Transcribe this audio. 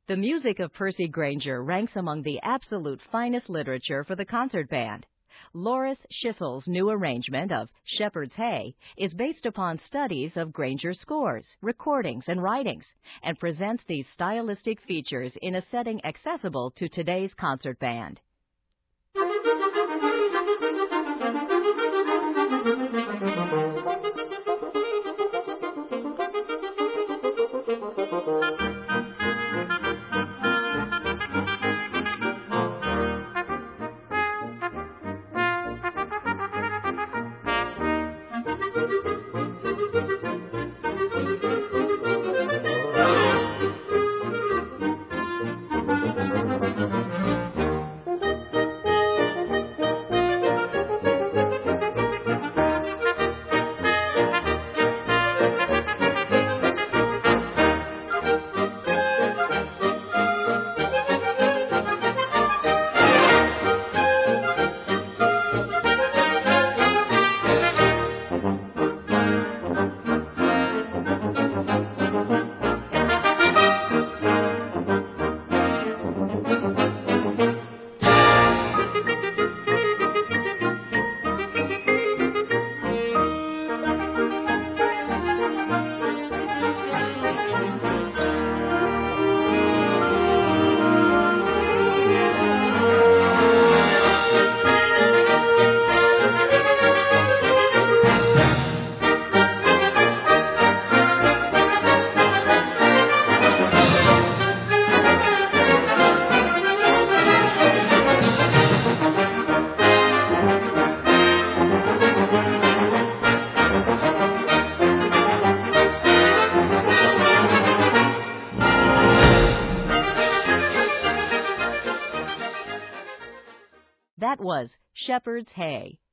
The music of Percy Grainger ranks among the absolute finest literature for the concert band. Loris Schissel's new arrangement of Shepherd's Hay is based upon studies of Grainger's scores, recordings, and writings, and presents these stylistic features in a setting accessible to today's concert band. That was Shepherd's Hay.